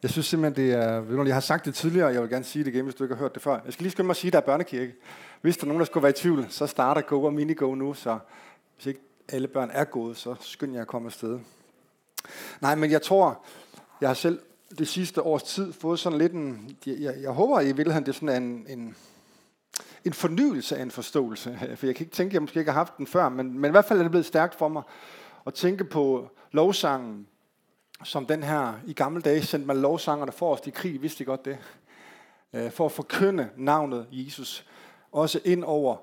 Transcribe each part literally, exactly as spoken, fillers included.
Jeg synes simpelthen, det er... Ved du, jeg har sagt det tidligere, og jeg vil gerne sige det igen, hvis du ikke har hørt det før. Jeg skal lige skynde mig at sige, at der er børnekirke. Hvis der er nogen, der skulle være i tvivl, så starter Go og Mini-Go nu, så hvis ikke alle børn er gået, så skynd jer at komme afsted. Nej, men jeg tror, jeg har selv det sidste års tid fået sådan lidt en... Jeg, jeg, jeg håber i virkeligheden, det er sådan en, en, en fornyelse af en forståelse. For jeg kan ikke tænke, at jeg måske ikke har haft den før, men, men i hvert fald er det blevet stærkt for mig at tænke på lovsangen, som den her i gamle dage sendte man lovsangerne forrest i krig, vidste I godt det? For at forkynde navnet Jesus, også ind over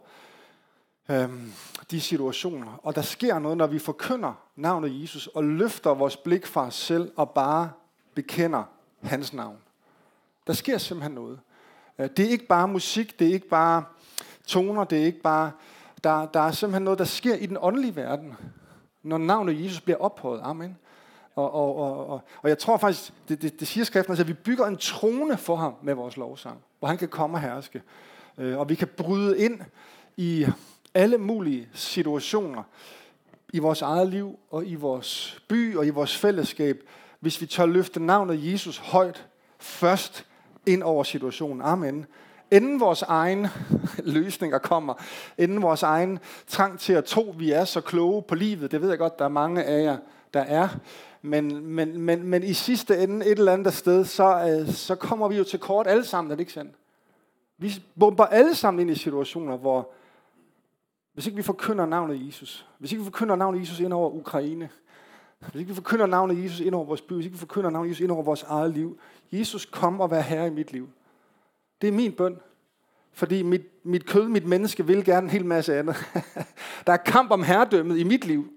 øhm, de situationer. Og der sker noget, når vi forkynder navnet Jesus, og løfter vores blik fra os selv, og bare bekender hans navn. Der sker simpelthen noget. Det er ikke bare musik, det er ikke bare toner, det er ikke bare... Der, der er simpelthen noget, der sker i den åndelige verden, når navnet Jesus bliver ophøjet. Amen. Og, og, og, og, og jeg tror faktisk, det, det, det siger skriften, altså, at vi bygger en trone for ham med vores lovsang, hvor han kan komme og herske. Øh, og vi kan bryde ind i alle mulige situationer i vores eget liv og i vores by og i vores fællesskab, hvis vi tør løfte navnet Jesus højt først ind over situationen. Amen. Inden vores egen løsninger kommer, inden vores egen trang til at tro, vi er så kloge på livet, det ved jeg godt, der er mange af jer, der er. Men, men, men, men i sidste ende et eller andet sted, så, øh, så kommer vi jo til kort alle sammen, er det ikke sandt? Vi bomber alle sammen ind i situationer, hvor hvis ikke vi forkynder navnet Jesus, hvis ikke vi forkynder navnet Jesus ind over Ukraine, hvis ikke vi forkynder navnet Jesus ind over vores by, hvis ikke vi forkynder navnet Jesus ind over vores eget liv, Jesus, kom og vær herre i mit liv. Det er min bøn. Fordi mit, mit kød, mit menneske vil gerne en hel masse andet. Der er kamp om herredømmet i mit liv.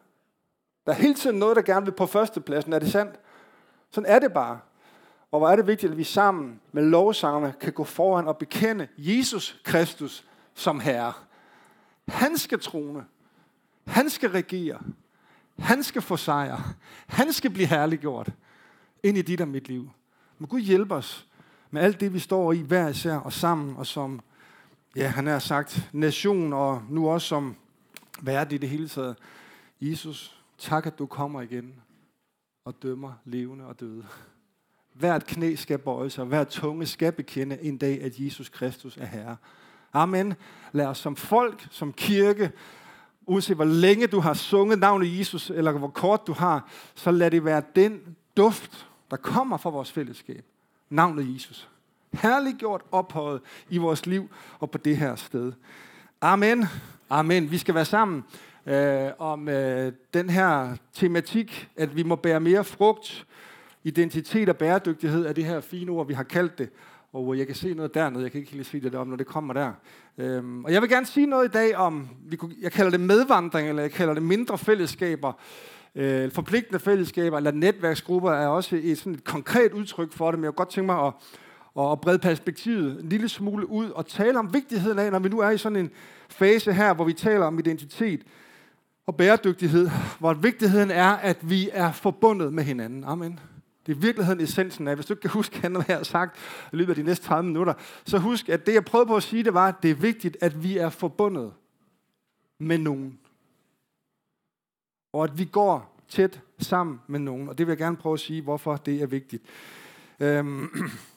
Der er hele tiden noget, der gerne vil på førstepladsen. Er det sandt? Sådan er det bare. Og hvor er det vigtigt, at vi sammen med lovsangerne kan gå foran og bekende Jesus Kristus som Herre. Han skal trone. Han skal regere. Han skal få sejr. Han skal blive herliggjort ind i dit og mit liv. Må Gud hjælpe os med alt det, vi står i hver især og sammen, og som, ja, han har sagt, nation, og nu også som verden i det hele taget. Jesus, tak, at du kommer igen og dømmer levende og døde. Hvert knæ skal bøje sig, hver tunge skal bekende en dag, at Jesus Kristus er Herre. Amen. Lad os som folk, som kirke, uanset hvor længe du har sunget navnet Jesus, eller hvor kort du har, så lad det være den duft, der kommer fra vores fællesskab. Navnet Jesus. Herliggjort, ophøjet i vores liv og på det her sted. Amen. Amen. Vi skal være sammen øh, om øh, den her tematik, at vi må bære mere frugt. Identitet og bæredygtighed er det her fine ord, vi har kaldt det. Og jeg kan se noget dernede. Jeg kan ikke helt sige det om, når det kommer der. Øhm, og jeg vil gerne sige noget i dag om, jeg kalder det medvandring, eller jeg kalder det mindre fællesskaber. Øh, forpligtende fællesskaber eller netværksgrupper er også et, sådan et konkret udtryk for det, men jeg vil godt tænke mig at, at brede perspektivet en lille smule ud og tale om vigtigheden af, når vi nu er i sådan en fase her, hvor vi taler om identitet og bæredygtighed, hvor vigtigheden er, at vi er forbundet med hinanden. Amen. Det er virkeligheden essensen af. Hvis du ikke kan huske, hvad jeg har sagt i løbet af de næste tredive minutter, så husk, at det jeg prøvede på at sige, det var, at det er vigtigt, at vi er forbundet med nogen. Og at vi går tæt sammen med nogen. Og det vil jeg gerne prøve at sige, hvorfor det er vigtigt. Øhm.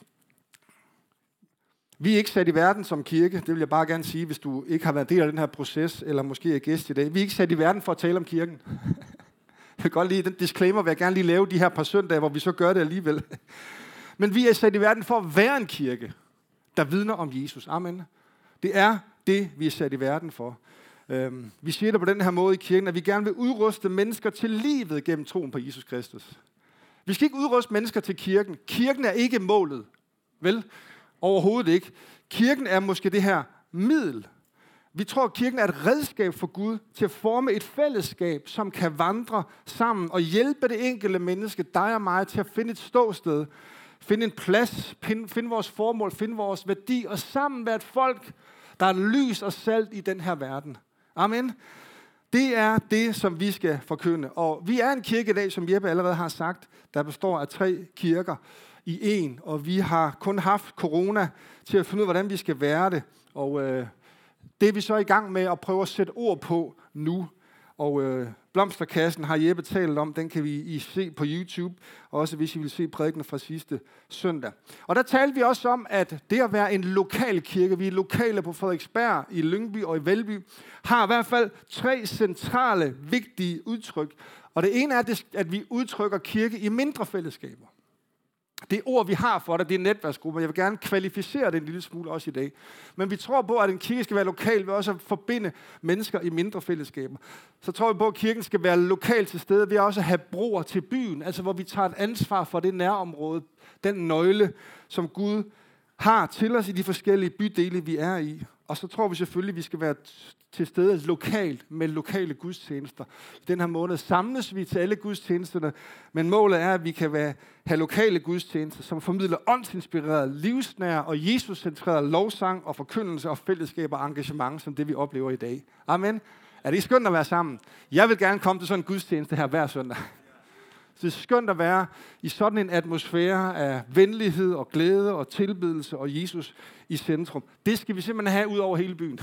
Vi er ikke sat i verden som kirke. Det vil jeg bare gerne sige, hvis du ikke har været del af den her proces, eller måske er gæst i dag. Vi er ikke sat i verden for at tale om kirken. Jeg vil godt lide den disclaimer, vil jeg gerne lige lave de her par søndage, hvor vi så gør det alligevel. Men vi er sat i verden for at være en kirke, der vidner om Jesus. Amen. Det er det, vi er sat i verden for. Øhm, vi siger det på den her måde i kirken, at vi gerne vil udruste mennesker til livet gennem troen på Jesus Kristus. Vi skal ikke udruste mennesker til kirken. Kirken er ikke målet. Vel? Overhovedet ikke. Kirken er måske det her middel. Vi tror, at kirken er et redskab for Gud til at forme et fællesskab, som kan vandre sammen og hjælpe det enkelte menneske, dig og mig, til at finde et ståsted, finde en plads, finde vores formål, finde vores værdi, og sammen være et folk, der er lys og salt i den her verden. Amen. Det er det, som vi skal forkynde. Og vi er en kirke i dag, som Jeppe allerede har sagt, der består af tre kirker i en, og vi har kun haft corona til at finde ud af, hvordan vi skal være det. Og øh, det er vi så i gang med at prøve at sætte ord på nu. Og øh, blomsterkassen har Jeppe talt om, den kan vi I se på YouTube, også hvis I vil se prædikenen fra sidste søndag. Og der talte vi også om, at det at være en lokal kirke, vi er lokale på Frederiksberg, i Lyngby og i Valby, har i hvert fald tre centrale, vigtige udtryk. Og det ene er, at vi udtrykker kirke i mindre fællesskaber. Det ord, vi har for det, det er netværksgrupper. Jeg vil gerne kvalificere det en lille smule også i dag. Men vi tror på, at en kirke skal være lokal, ved også at forbinde mennesker i mindre fællesskaber. Så tror vi på, at kirken skal være lokal til stede, ved også at have broer til byen, altså hvor vi tager et ansvar for det nærområde, den nøgle, som Gud har til os i de forskellige bydele, vi er i. Og så tror vi selvfølgelig, at vi skal være til stede lokalt med lokale gudstjenester. I den her måned samles vi til alle gudstjenesterne, men målet er, at vi kan være, have lokale gudstjenester, som formidler åndsinspireret, livsnær og Jesus-centreret lovsang og forkyndelse og fællesskab og engagement, som det vi oplever i dag. Amen. Er det ikke skønt at være sammen? Jeg vil gerne komme til sådan en gudstjeneste her hver søndag. Så det er skønt at være i sådan en atmosfære af venlighed og glæde og tilbedelse og Jesus i centrum. Det skal vi simpelthen have ud over hele byen.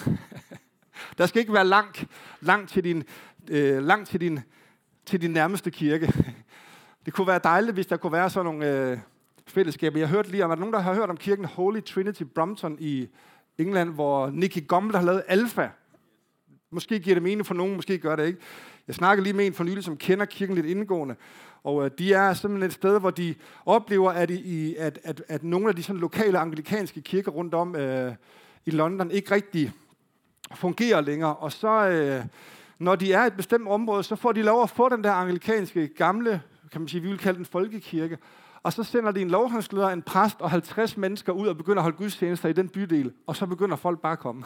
Der skal ikke være langt, langt, til, din, øh, langt til, din, til din nærmeste kirke. Det kunne være dejligt, hvis der kunne være sådan nogle øh, fællesskaber. Jeg hørte lige om, at nogen, der har hørt om kirken Holy Trinity Brompton i England, hvor Nicky Gumbel har lavet Alpha. Måske giver det mening for nogen, måske gør det ikke. Jeg snakkede lige med en for nylig, som kender kirken lidt indgående. Og øh, de er simpelthen et sted, hvor de oplever, at, i, at, at, at nogle af de sådan lokale anglikanske kirker rundt om øh, i London ikke rigtig fungerer længere. Og så, øh, når de er i et bestemt område, så får de lov at få den der anglikanske gamle, kan man sige, vi vil kalde den folkekirke. Og så sender de en lovhåndsleder, en præst og halvtreds mennesker ud og begynder at holde gudstjenester i den bydel. Og så begynder folk bare at komme.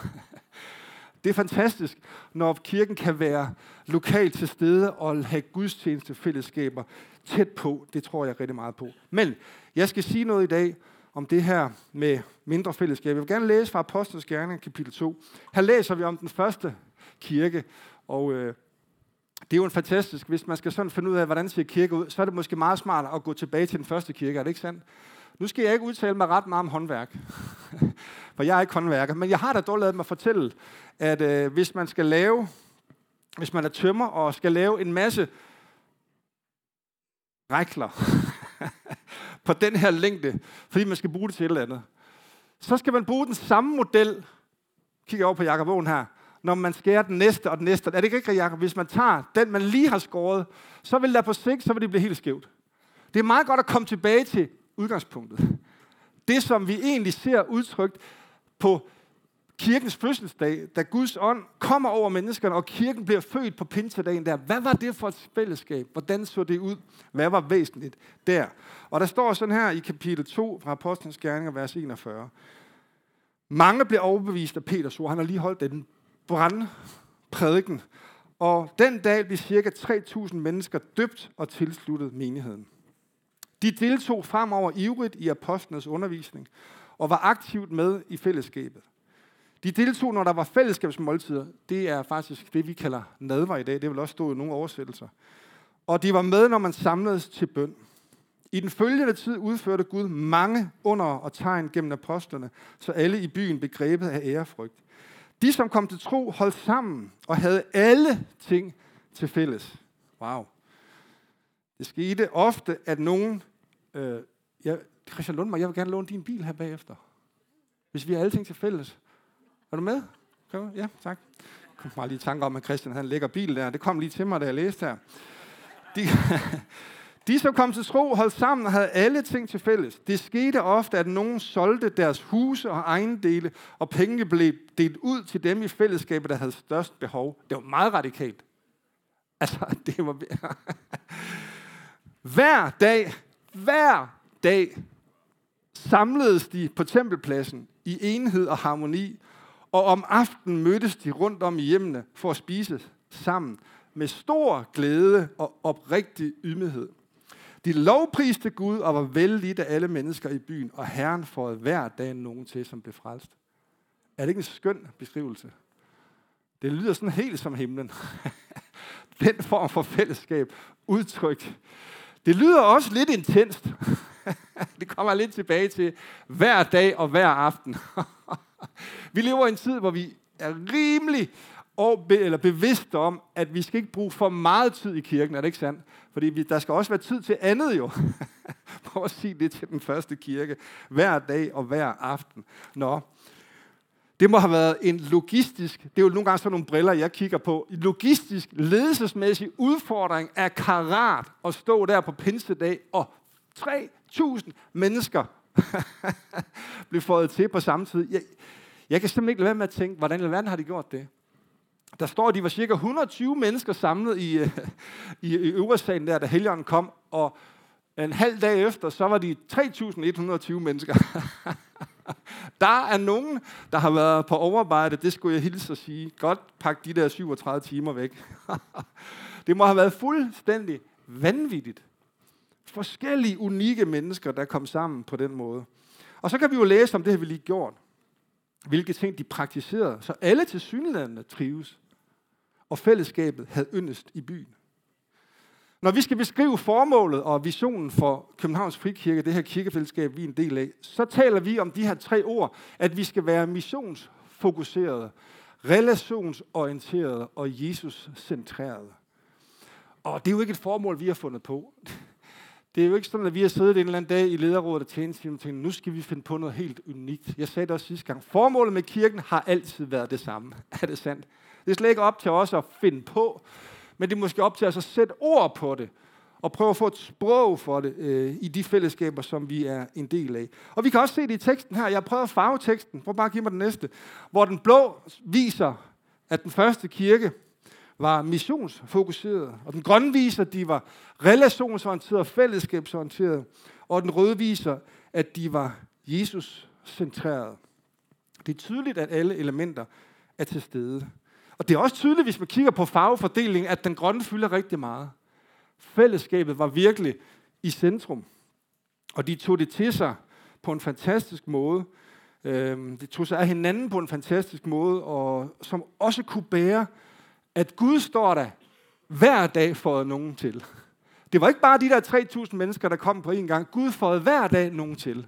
Det er fantastisk, når kirken kan være lokalt til stede og have gudstjenestefællesskaber tæt på. Det tror jeg rigtig meget på. Men jeg skal sige noget i dag om det her med mindre fællesskab. Jeg vil gerne læse fra Apostlenes Gerninger, kapitel to. Her læser vi om den første kirke, og øh, det er jo en fantastisk, hvis man skal sådan finde ud af, hvordan ser kirke ud, så er det måske meget smart at gå tilbage til den første kirke, er det ikke sandt? Nu skal jeg ikke udtale mig ret meget om håndværk, for jeg er ikke håndværker, men jeg har da dog ladet mig fortælle, at øh, hvis man skal lave, hvis man er tømrer og skal lave en masse rækler på den her længde, fordi man skal bruge det til et eller andet, så skal man bruge den samme model, kigger over på Jakob Åen her, når man skærer den næste og den næste. Er det ikke rigtigt, Jakob? Hvis man tager den, man lige har skåret, så vil der på sigt, så vil det blive helt skævt. Det er meget godt at komme tilbage til udgangspunktet. Det, som vi egentlig ser udtrykt på kirkens fødselsdag, da Guds ånd kommer over menneskerne, og kirken bliver født på pinsedagen der. Hvad var det for et fællesskab? Hvordan så det ud? Hvad var væsentligt der? Og der står sådan her i kapitel to fra Apostlenes Gerninger, vers enogfyrre. Mange blev overbevist af Peters ord. Han har lige holdt den brandprædiken. Og den dag blev cirka tre tusind mennesker døbt og tilsluttet menigheden. De deltog fremover ivrigt i apostlenes undervisning og var aktivt med i fællesskabet. De deltog, når der var fællesskabsmåltider. Det er faktisk det, vi kalder nadver i dag. Det vil også stå i nogle oversættelser. Og de var med, når man samledes til bøn. I den følgende tid udførte Gud mange under og tegn gennem apostlene, så alle i byen blev grebet af ærefrygt. De, som kom til tro, holdt sammen og havde alle ting til fælles. Wow. Det skete ofte, at nogen... Øh, jeg, Christian Lundmark, jeg vil gerne låne din bil her bagefter. Hvis vi har alle ting til fælles. Er du med? Ja, tak. Jeg kom bare lige i tanke om, at Christian havde en lækker bil der. Det kom lige til mig, da jeg læste her. De, de, som kom til tro, holdt sammen og havde alle ting til fælles. Det skete ofte, at nogen solgte deres huse og ejendele, og pengene blev delt ud til dem i fællesskabet, der havde størst behov. Det var meget radikalt. Altså, det var... Hver dag, hver dag samledes de på tempelpladsen i enhed og harmoni, og om aftenen mødtes de rundt om i hjemmene for at spise sammen med stor glæde og oprigtig ydmyghed. De lovpriste Gud og var vellidt af alle mennesker i byen, og Herren får hver dag nogen til, som blev frelst. Er det ikke en skøn beskrivelse? Det lyder sådan helt som himlen. Den form for fællesskab, udtryk. Det lyder også lidt intenst. Det kommer lidt tilbage til hver dag og hver aften. Vi lever i en tid, hvor vi er rimelig og be, eller bevidste om, at vi skal ikke bruge for meget tid i kirken, er det ikke sandt? Fordi vi, der skal også være tid til andet jo. Prøv at sige det til den første kirke. Hver dag og hver aften. Nå, det må have været en logistisk, det er jo nogle gange sådan nogle briller, jeg kigger på, en logistisk, ledelsesmæssig udfordring af karat at stå der på pinsedag, og tre tusind mennesker blev fået til på samme tid. Jeg, jeg kan simpelthen ikke lade være med at tænke, hvordan i verden har de gjort det? Der står, at de var cirka et hundrede og tyve mennesker samlet i, i, i øversalen der, da Helligånden kom, og en halv dag efter, så var de tre tusind et hundrede og tyve mennesker. Der er nogen, der har været på overarbejde, det skulle jeg hilse at sige. Godt pak de der syvogtredive timer væk. Det må have været fuldstændig vanvittigt. Forskellige, unikke mennesker, der kom sammen på den måde. Og så kan vi jo læse om det, har vi lige gjort. Hvilke ting de praktiserede, så alle tilsyneladende trives. Og fællesskabet havde yndest i byen. Når vi skal beskrive formålet og visionen for Københavns Frikirke, det her kirkefællesskab, vi er en del af, så taler vi om de her tre ord, at vi skal være missionsfokuserede, relationsorienterede og Jesus-centrerede. Og det er jo ikke et formål, vi har fundet på. Det er jo ikke sådan, at vi har siddet en eller anden dag i lederrådet og tjenesteteamet og tænkt, nu skal vi finde på noget helt unikt. Jeg sagde det også sidste gang. Formålet med kirken har altid været det samme. Er det sandt? Det er slet ikke op til os at finde på, men det er måske op til os at sætte ord på det, og prøve at få et sprog for det øh, i de fællesskaber, som vi er en del af. Og vi kan også se det i teksten her. Jeg har prøvet at farve teksten. Prøv bare at give mig den næste. Hvor den blå viser, at den første kirke var missionsfokuseret, og den grønne viser, at de var relationsorienterede og fællesskabsorienterede, og den røde viser, at de var Jesus-centrerede. Det er tydeligt, at alle elementer er til stede. Og det er også tydeligt, hvis man kigger på farvefordelingen, at den grønne fylder rigtig meget. Fællesskabet var virkelig i centrum, og de tog det til sig på en fantastisk måde. De tog sig af hinanden på en fantastisk måde, og som også kunne bære, at Gud står der hver dag for nogen til. Det var ikke bare de der tre tusind mennesker, der kom på en gang. Gud får hver dag nogen til.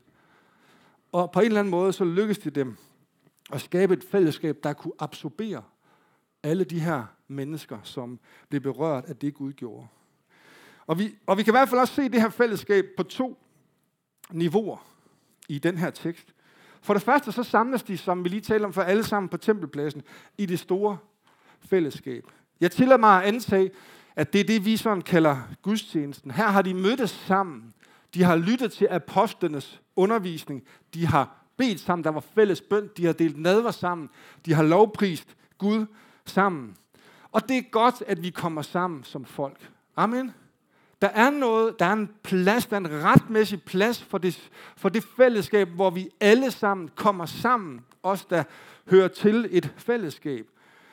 Og på en eller anden måde, så lykkedes det dem at skabe et fællesskab, der kunne absorbere alle de her mennesker, som blev berørt af det, Gud gjorde. Og vi, og vi kan i hvert fald også se det her fællesskab på to niveauer i den her tekst. For det første, så samles de, som vi lige talte om, for alle sammen på tempelpladsen, i det store fællesskab. Jeg tillader mig at antage, at det er det, vi sådan kalder gudstjenesten. Her har de mødtes sammen. De har lyttet til apostlenes undervisning. De har bedt sammen. Der var fælles bøn. De har delt nadver sammen. De har lovprist Gud sammen. Og det er godt, at vi kommer sammen som folk. Amen. Der er noget, der er en plads, der er en retmæssig plads for det, for det fællesskab, hvor vi alle sammen kommer sammen. Os, der hører til et fællesskab.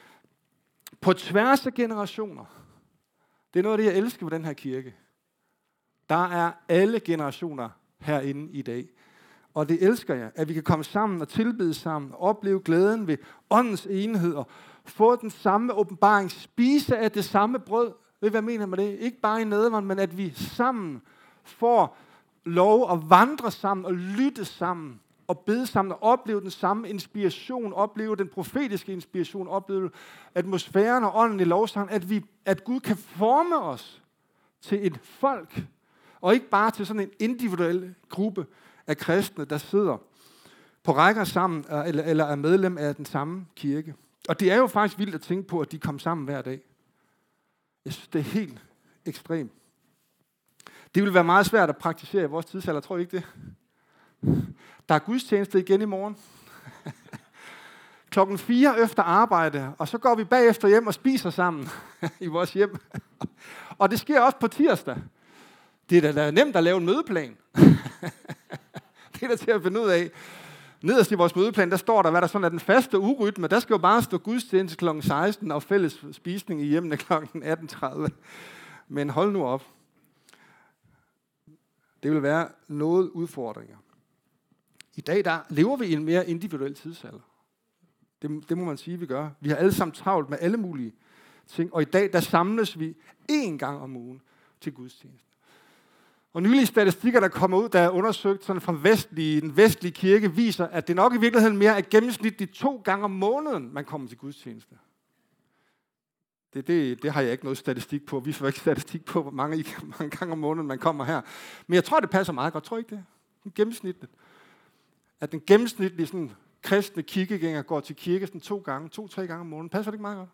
På tværs af generationer. Det er noget af det, jeg elsker ved den her kirke. Der er alle generationer herinde i dag. Og det elsker jeg, at vi kan komme sammen og tilbede sammen, og opleve glæden ved åndens enhed, og få den samme åbenbaring, spise af det samme brød. Ved I, hvad jeg mener med det? Ikke bare i nadveren, men at vi sammen får lov at vandre sammen og lytte sammen, og bede sammen og opleve den samme inspiration, opleve den profetiske inspiration, opleve atmosfæren og ånden i lovsangen, at, vi, at Gud kan forme os til et folk, og ikke bare til sådan en individuel gruppe af kristne, der sidder på rækker sammen, eller, eller er medlem af den samme kirke. Og det er jo faktisk vildt at tænke på, at de kom sammen hver dag. Jeg synes, det er helt ekstremt. Det vil være meget svært at praktisere i vores tidsalder, tror I ikke det? Der er gudstjeneste igen i morgen. Klokken fire efter arbejde, og så går vi bagefter hjem og spiser sammen i vores hjem. Og det sker også på tirsdag. Det er da nemt at lave en mødeplan. Det er da til at finde ud af. Nederst i vores mødeplan, der står der, hvad der sådan er den faste urytme. Der skal jo bare stå gudstjeneste klokken seksten og fælles spisning i hjemmene klokken atten tredive. Men hold nu op. Det vil være noget udfordringer. I dag der lever vi i en mere individuel tidsalder. Det, det må man sige, vi gør. Vi har alle sammen travlt med alle mulige ting. Og i dag der samles vi én gang om ugen til gudstjeneste. Og nylige statistikker, der kommer ud, der er undersøgt sådan fra vestlige, den vestlige kirke, viser, at det nok i virkeligheden mere er gennemsnitligt to gange om måneden, man kommer til gudstjeneste. Det, det, det har jeg ikke noget statistik på. Vi får ikke statistik på, hvor mange, mange gange om måneden man kommer her. Men jeg tror, det passer meget godt. Tror I ikke det? Gennemsnitligt. At den gennemsnitlige sådan, kristne kirkegænger går til kirke sådan to gange, to-tre gange om måneden. Passer det ikke meget godt?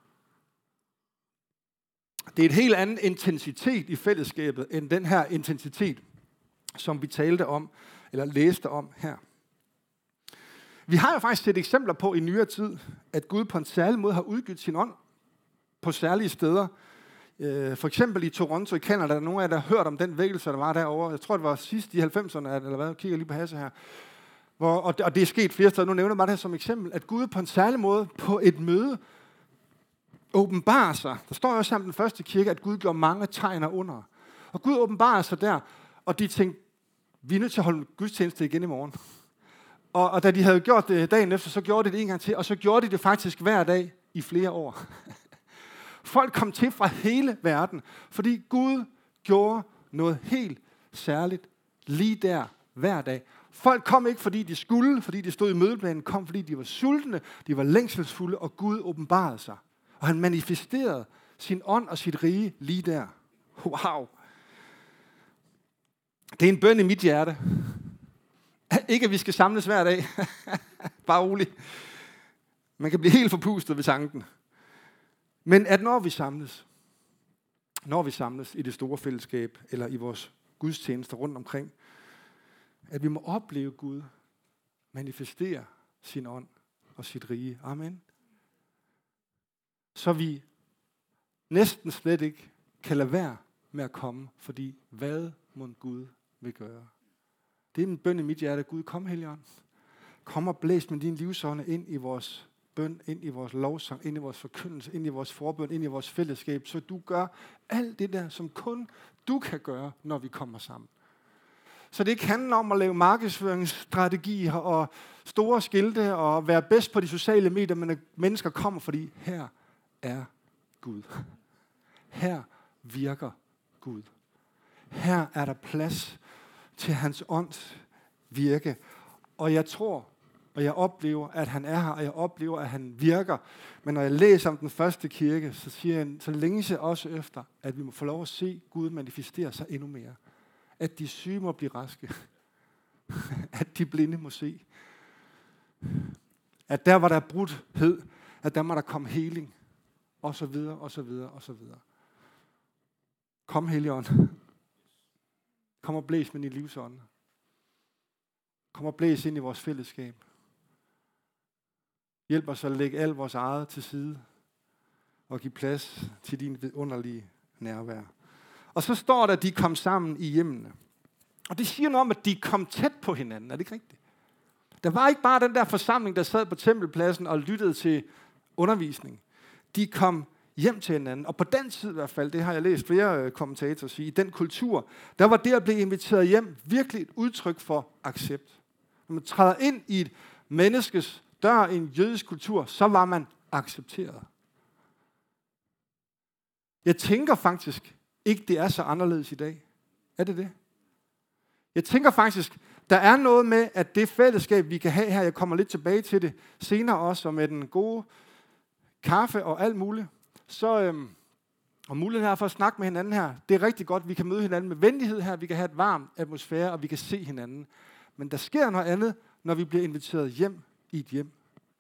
Det er et helt andet intensitet i fællesskabet, end den her intensitet, som vi talte om, eller læste om her. Vi har jo faktisk set eksempler på i nyere tid, at Gud på en særlig måde har udgivet sin ånd på særlige steder. For eksempel i Toronto i Canada, der er nogle af jer, der har hørt om den vækkelse, der var derovre. Jeg tror, det var sidst i halvfemserne, eller hvad, jeg kigger lige på Hasse her. Hvor, og, det, og det er sket flere steder. Nu nævner jeg bare det her som eksempel, at Gud på en særlig måde på et møde åbenbarer sig. Der står jo også sammen den første kirke, at Gud gjorde mange tegn og under. Og Gud åbenbarer sig der, og de tænkte, vi er nødt til at holde gudstjeneste igen i morgen. Og, og da de havde gjort det dagen efter, så gjorde de det en gang til, og så gjorde de det faktisk hver dag i flere år. Folk kom til fra hele verden, fordi Gud gjorde noget helt særligt lige der hver dag. Folk kom ikke, fordi de skulle, fordi de stod i mødeplanen, kom, fordi de var sultne, de var længselsfulde, og Gud åbenbarede sig. Og han manifesterede sin ånd og sit rige lige der. Wow! Det er en bøn i mit hjerte. Ikke, at vi skal samles hver dag. Bare roligt. Man kan blive helt forpustet ved tanken. Men at når vi samles, når vi samles i det store fællesskab, eller i vores gudstjenester rundt omkring, at vi må opleve Gud manifestere sin ånd og sit rige. Amen. Så vi næsten slet ikke kan lade være med at komme, fordi hvad må Gud vil gøre? Det er en bøn i mit hjerte. Gud, kom, Helligånd. Kom og blæs med din livsånde ind i vores bøn, ind i vores lovsang, ind i vores forkyndelse, ind i vores forbøn, ind i vores fællesskab, så du gør alt det der, som kun du kan gøre, når vi kommer sammen. Så det ikke handler om at lave markedsføringsstrategier og store skilte og være bedst på de sociale medier, men at mennesker kommer, fordi her er Gud. Her virker Gud. Her er der plads til hans ånds virke. Og jeg tror, og jeg oplever, at han er her, og jeg oplever, at han virker. Men når jeg læser om den første kirke, så siger jeg, så længes jeg også efter, at vi må få lov at se Gud manifestere sig endnu mere. At de syge må blive raske. At de blinde må se. At der var der brudhed, at der må der komme heling. Og så videre, og så videre, og så videre. Kom, Helligånd. Kom og blæs med din livsånd. Kom og blæs ind i vores fællesskab. Hjælp os at lægge alt vores eget til side og give plads til din vidunderlige nærvær. Og så står der, at de kom sammen i hjemmene. Og det siger noget om, at de kom tæt på hinanden. Er det ikke rigtigt? Der var ikke bare den der forsamling, der sad på tempelpladsen og lyttede til undervisning. De kom hjem til hinanden. Og på den tid i hvert fald, det har jeg læst flere kommentatorer sige, i den kultur, der var det at blive inviteret hjem virkelig et udtryk for accept. Når man træder ind i et menneskes dør i en jødisk kultur, så var man accepteret. Jeg tænker faktisk ikke, det er så anderledes i dag. Er det det? Jeg tænker faktisk, der er noget med, at det fællesskab, vi kan have her, jeg kommer lidt tilbage til det senere også, og med den gode kaffe og alt muligt, så øhm, og muligheden her for at snakke med hinanden her, det er rigtig godt, vi kan møde hinanden med venlighed her, vi kan have et varmt atmosfære, og vi kan se hinanden. Men der sker noget andet, når vi bliver inviteret hjem i et hjem.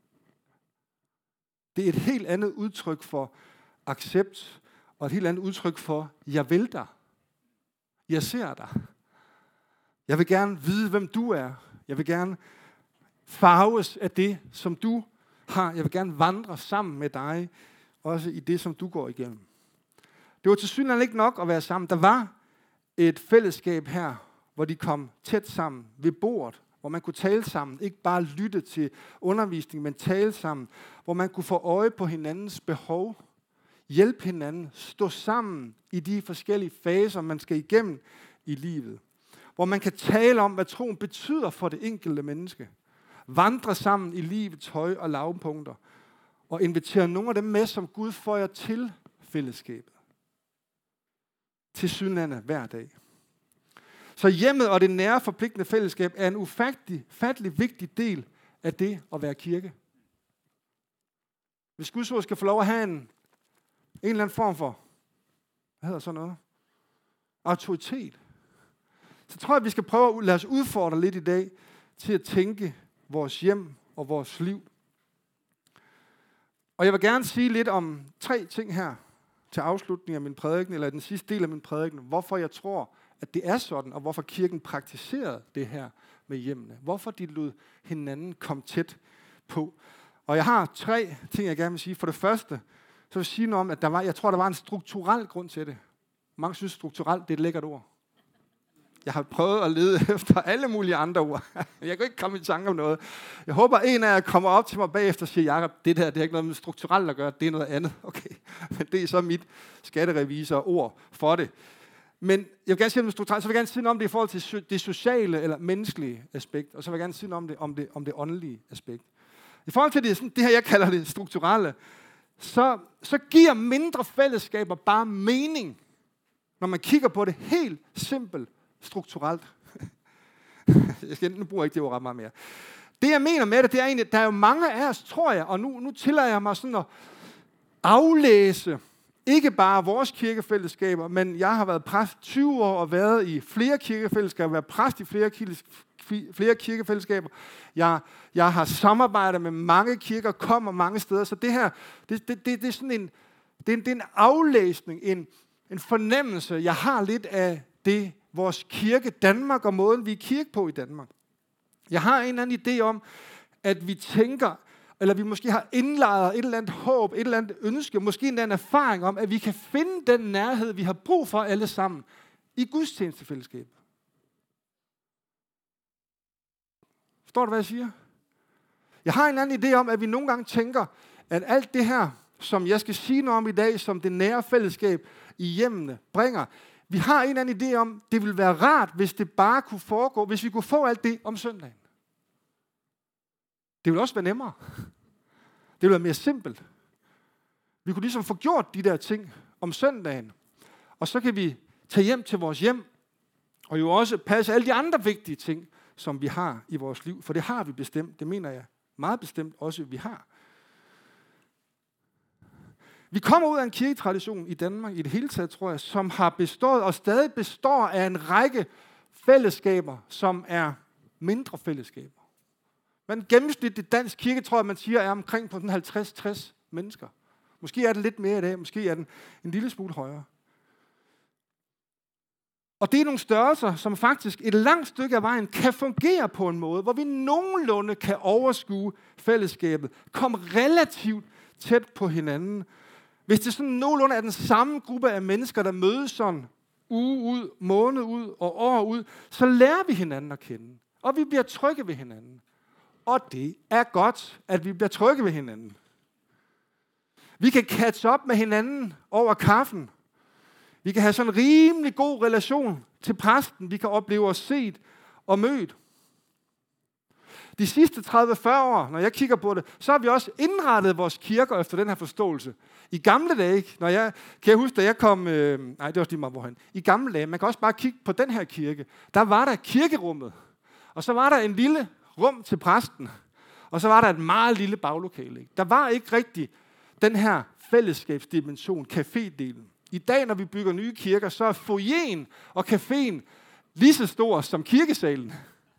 Det er et helt andet udtryk for accept, og et helt andet udtryk for, jeg vil dig. Jeg ser dig. Jeg vil gerne vide, hvem du er. Jeg vil gerne farves af det, som du har. Jeg vil gerne vandre sammen med dig, også i det, som du går igennem. Det var tilsyneladende ikke nok at være sammen. Der var et fællesskab her, hvor de kom tæt sammen ved bordet, hvor man kunne tale sammen, ikke bare lytte til undervisning, men tale sammen, hvor man kunne få øje på hinandens behov, hjælpe hinanden, stå sammen i de forskellige faser, man skal igennem i livet. Hvor man kan tale om, hvad troen betyder for det enkelte menneske. Vandre sammen i livets høje- og lavpunkter. Og invitere nogle af dem med, som Gud får jer til fællesskabet. Til synlande hver dag. Så hjemmet og det nære forpligtende fællesskab er en ufattelig, fattelig vigtig del af det at være kirke. Hvis Guds ord skal få lov at have en En eller anden form for, hvad hedder sådan noget? Autoritet. Så tror jeg, at vi skal prøve at lade os udfordre lidt i dag til at tænke vores hjem og vores liv. Og jeg vil gerne sige lidt om tre ting her til afslutning af min prædiken, eller den sidste del af min prædiken, hvorfor jeg tror, at det er sådan, og hvorfor kirken praktiserede det her med hjemmene. Hvorfor de lod hinanden komme tæt på. Og jeg har tre ting, jeg gerne vil sige. For det første, så vil jeg sige noget om, at der var, jeg tror, der var en strukturel grund til det. Mange synes, strukturelt det er et lækkert ord. Jeg har prøvet at lede efter alle mulige andre ord. Jeg kan ikke komme i tanke om noget. Jeg håber, en af jer kommer op til mig bagefter og siger, Jakob, det der det har ikke noget med strukturelt at gøre, det er noget andet. Okay, men det er så mit skatterevisor-ord for det. Men jeg vil gerne sige noget om strukturelt, så vil jeg gerne sige noget om det i forhold til det sociale eller menneskelige aspekt, og så vil jeg gerne sige noget om det, om det, om det åndelige aspekt. I forhold til det, sådan, det her, jeg kalder det strukturelle, så, så giver mindre fællesskaber bare mening, når man kigger på det helt simpelt strukturelt. jeg skal, nu bruger jeg ikke det ord ret meget mere. Det jeg mener med det, det er egentlig, der er jo mange af os, tror jeg, og nu, nu tillader jeg mig sådan at aflæse, ikke bare vores kirkefællesskaber, men jeg har været præst tyve år og været i flere kirkefællesskaber, været præst i flere, flere kirkefællesskaber. Jeg, jeg har samarbejdet med mange kirker, kommer mange steder, så det her, det, det, det, det er sådan en, det er en, det er en aflæsning, en, en fornemmelse, jeg har lidt af det, vores kirke Danmark og måden, vi er kirke på i Danmark. Jeg har en eller anden idé om, at vi tænker, eller vi måske har indlejret et eller andet håb, et eller andet ønske, måske en erfaring om, at vi kan finde den nærhed, vi har brug for alle sammen i gudstjenestefællesskab. Forstår du, hvad jeg siger? Jeg har en anden idé om, at vi nogle gange tænker, at alt det her, som jeg skal sige noget om i dag, som det nære fællesskab i hjemmene bringer, vi har en eller anden idé om, det ville være rart, hvis det bare kunne foregå, hvis vi kunne få alt det om søndagen. Det ville også være nemmere. Det ville være mere simpelt. Vi kunne ligesom få gjort de der ting om søndagen, og så kan vi tage hjem til vores hjem, og jo også passe alle de andre vigtige ting, som vi har i vores liv. For det har vi bestemt, det mener jeg meget bestemt også, vi har. Vi kommer ud af en kirketradition i Danmark i det hele taget, tror jeg, som har bestået og stadig består af en række fællesskaber, som er mindre fællesskaber. Men gennemsnitligt dansk kirke, tror jeg, man siger, er omkring på den halvtreds til tres mennesker. Måske er det lidt mere i dag, måske er den en lille smule højere. Og det er nogle størrelser, som faktisk et langt stykke af vejen kan fungere på en måde, hvor vi nogenlunde kan overskue fællesskabet, komme relativt tæt på hinanden. Hvis det sådan nogenlunde er den samme gruppe af mennesker, der mødes sådan uge ud, måned ud og år ud, så lærer vi hinanden at kende. Og vi bliver trygge ved hinanden. Og det er godt, at vi bliver trygge ved hinanden. Vi kan catch up med hinanden over kaffen. Vi kan have sådan en rimelig god relation til præsten. Vi kan opleve os set og mødt. De sidste tredive til fyrre år, når jeg kigger på det, så har vi også indrettet vores kirker efter den her forståelse. I gamle dage, når jeg, kan jeg huske, da jeg kom, øh, nej, det var også lige meget hvorhen. I gamle dage, man kan også bare kigge på den her kirke, der var der kirkerummet, og så var der en lille rum til præsten, og så var der et meget lille baglokale. Ikke? Der var ikke rigtig den her fællesskabsdimension, cafédelen. I dag, når vi bygger nye kirker, så er foyeren og caféen lige så stor som kirkesalen.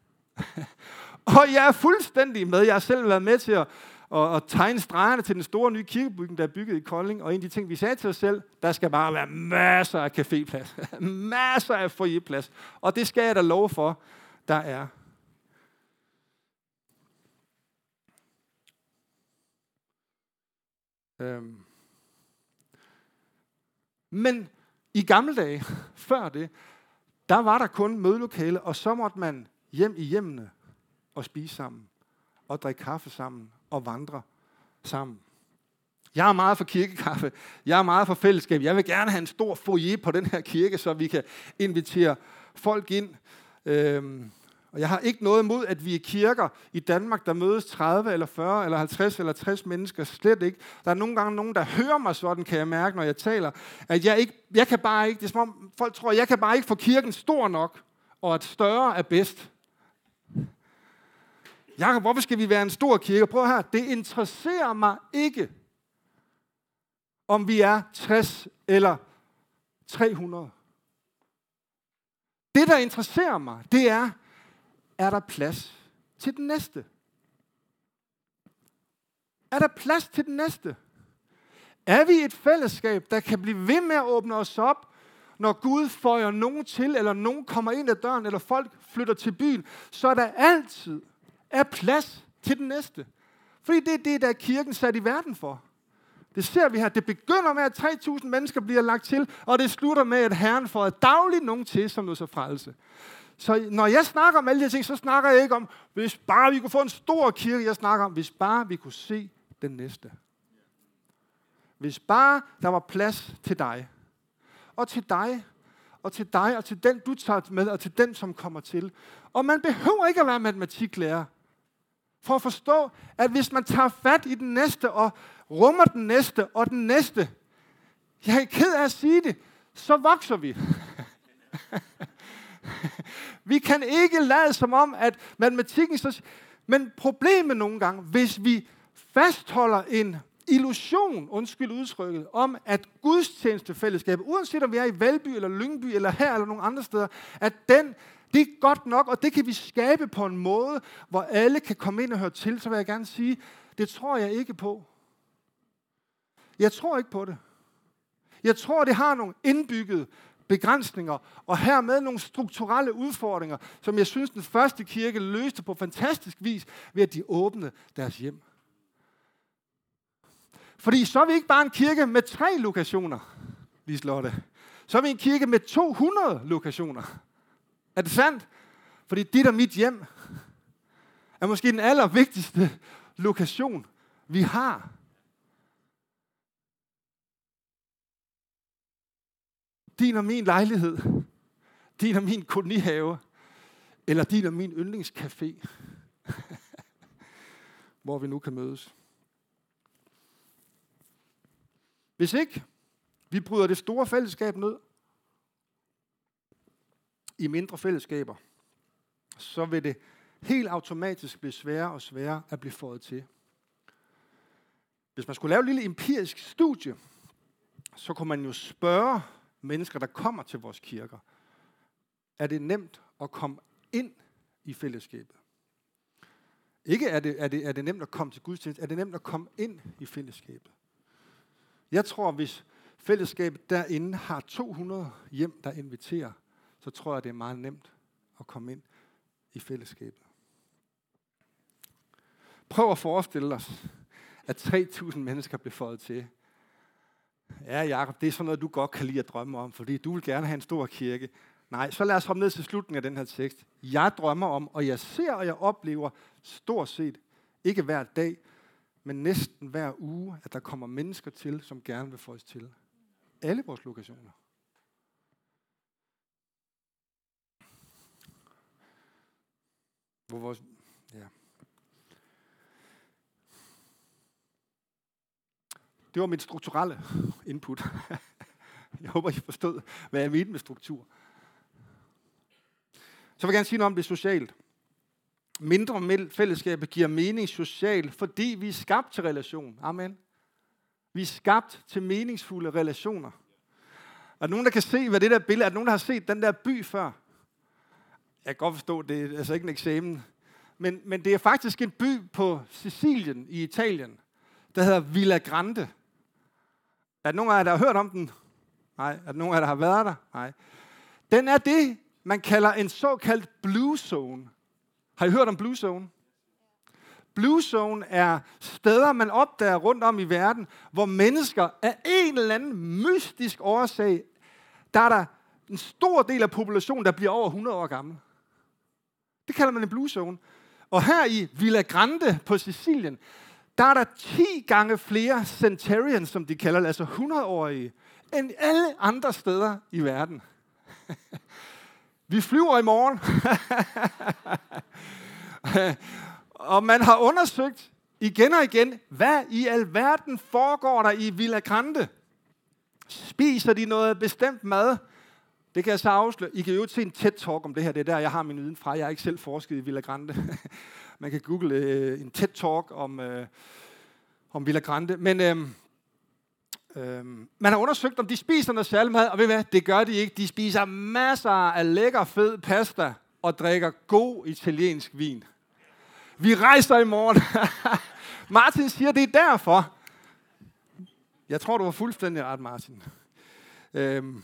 Og jeg er fuldstændig med. Jeg har selv været med til at, at, at tegne stregerne til den store nye kirkebygning, der er bygget i Kolding. Og en af de ting, vi sagde til os selv, der skal bare være masser af caféplads. Masser af foyerplads. Og det skal jeg da love for, der er. Øhm. Men i gamle dage, før det, der var der kun mødelokale, og så måtte man hjem i hjemmene og spise sammen, og drikke kaffe sammen, og vandre sammen. Jeg er meget for kirkekaffe, jeg er meget for fællesskab. Jeg vil gerne have en stor foyer på den her kirke, så vi kan invitere folk ind. Øhm, og jeg har ikke noget imod, at vi er kirker i Danmark, der mødes tredive eller fyrre eller halvtreds eller tres mennesker. Slet ikke. Der er nogle gange nogen, der hører mig sådan, kan jeg mærke, når jeg taler, at jeg ikke, jeg kan bare ikke, det er som om folk tror, at jeg kan bare ikke få kirken stor nok, og at større er bedst. Jakob, hvorfor skal vi være en stor kirke? Prøv her, det interesserer mig ikke, om vi er tres eller tre hundrede. Det, der interesserer mig, det er, er der plads til den næste? Er der plads til den næste? Er vi et fællesskab, der kan blive ved med at åbne os op, når Gud føjer nogen til, eller nogen kommer ind ad døren, eller folk flytter til byen, så der altid er plads til den næste. Fordi det er det, der er kirken sat i verden for. Det ser vi her. Det begynder med, at tre tusind mennesker bliver lagt til, og det slutter med, at Herren får dagligt nogen til, som noget så frelse. Så når jeg snakker om alle de her ting, så snakker jeg ikke om, hvis bare vi kunne få en stor kirke. Jeg snakker om, hvis bare vi kunne se den næste. Hvis bare der var plads til dig. Og til dig. Og til dig. Og til den, du tager med. Og til den, som kommer til. Og man behøver ikke at være matematiklærer. For at forstå, at hvis man tager fat i den næste, og rummer den næste, og den næste, jeg er ked af at sige det, så vokser vi. Vi kan ikke lade som om, at matematikken så... Men problemet nogle gange, hvis vi fastholder en illusion, undskyld udtrykket, om at gudstjenestefællesskabet, uanset om vi er i Valby, eller Lyngby, eller her, eller nogle andre steder, at den, det er godt nok, og det kan vi skabe på en måde, hvor alle kan komme ind og høre til, så vil jeg gerne sige, det tror jeg ikke på. Jeg tror ikke på det. Jeg tror, det har nogle indbyggede begrænsninger, og hermed nogle strukturelle udfordringer, som jeg synes, den første kirke løste på fantastisk vis, ved at de åbnede deres hjem. Fordi så er vi ikke bare en kirke med tre lokationer, Liselotte. Så er vi en kirke med to hundrede lokationer. Er det sandt? Fordi dit og mit hjem er måske den allervigtigste lokation, vi har. Din og min lejlighed, din og min kolonihave, eller din og min yndlingscafé, hvor vi nu kan mødes. Hvis ikke vi bryder det store fællesskab ned i mindre fællesskaber, så vil det helt automatisk blive sværere og sværere at blive fået til. Hvis man skulle lave et lille empirisk studie, så kunne man jo spørge mennesker, der kommer til vores kirker, er det nemt at komme ind i fællesskabet? Ikke er det, er det, er det nemt at komme til gudstjeneste, er det nemt at komme ind i fællesskabet? Jeg tror, hvis fællesskabet derinde har to hundrede hjem, der inviterer, så tror jeg, det er meget nemt at komme ind i fællesskabet. Prøv at forestille os, at tre tusind mennesker bliver fået til. Ja, Jacob, det er sådan noget, du godt kan lide at drømme om, fordi du vil gerne have en stor kirke. Nej, så lad os hoppe ned til slutningen af den her tekst. Jeg drømmer om, og jeg ser og jeg oplever stort set, ikke hver dag, men næsten hver uge, at der kommer mennesker til, som gerne vil få os til. Alle vores lokationer. Hvor vores, ja. Det var mit strukturelle input. Jeg håber, I forstod, hvad jeg mente med struktur. Så vil jeg gerne sige noget om det socialt. Mindre fællesskab giver mening socialt, fordi vi er skabt til relation. Amen. Vi er skabt til meningsfulde relationer. Er der nogen, der kan se, hvad det der billede er? Er der nogen, der har set den der by før? Jeg kan godt forstå, det er altså ikke en eksamen. Men, men det er faktisk en by på Sicilien i Italien, der hedder Villa Grande. Er der nogen af jer, der har hørt om den? Nej. Er der nogen af jer, der har været der? Nej. Den er det, man kalder en såkaldt blue zone. Har I hørt om blue zone? Blue zone er steder, man opdager rundt om i verden, hvor mennesker af en eller anden mystisk årsag, der er der en stor del af populationen, der bliver over hundrede år gammel. Det kalder man en blue zone. Og her i Villa Grande på Sicilien, der er der ti gange flere centurions, som de kalder det, altså hundrede-årige, end alle andre steder i verden. Vi flyver i morgen. Og man har undersøgt igen og igen, hvad i alverden foregår der i Villa Grande? Spiser de noget bestemt mad? Det kan jeg så afsløre. I kan jo se en TED-talk om det her. Det er der, jeg har min viden fra. Jeg er ikke selv forsket i Villa Grande. Man kan google øh, en TED-talk om, øh, om Villa Grande. Men øh, Øhm, man har undersøgt, om de spiser noget særlig mad, og ved hvad? Det gør de ikke. De spiser masser af lækker, fed pasta og drikker god italiensk vin. Vi rejser i morgen. Martin siger, det er derfor. Jeg tror, du var fuldstændig ret, Martin. Øhm.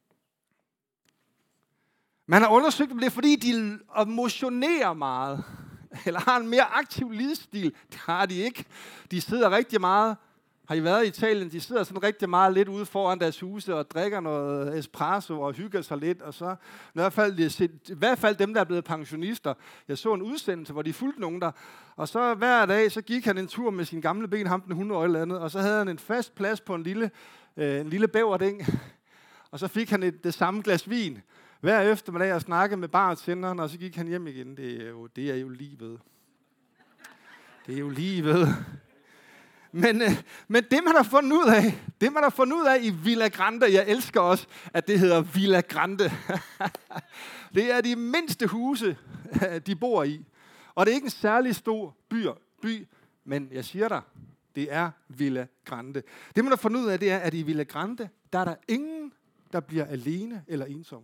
Man har undersøgt, om det er, fordi de motionerer meget, eller har en mere aktiv livsstil. Det har de ikke. De sidder rigtig meget. Har I været i Italien? De sidder sådan rigtig meget lidt ude foran deres huse og drikker noget espresso og hygger sig lidt. Og så, i hvert fald, i hvert fald dem, der er blevet pensionister. Jeg så en udsendelse, hvor de fulgte nogen der. Og så hver dag, så gik han en tur med sine gamle ben, ham den hundrede eller andet. Og så havde han en fast plads på en lille, øh, en lille bæverding. Og så fik han et, det samme glas vin hver eftermiddag og snakkede med bartenderen, og så gik han hjem igen. Det er jo, det er jo livet. Det er jo livet. Men, øh, men det, man har fundet ud af, det, man har fundet ud af i Villa Grande, jeg elsker også, at det hedder Villa Grande. Det er de mindste huse, de bor i. Og det er ikke en særlig stor by, by men jeg siger dig, det er Villa Grande. Det, man har fundet ud af, det er, at i Villa Grande, der er der ingen, der bliver alene eller ensom.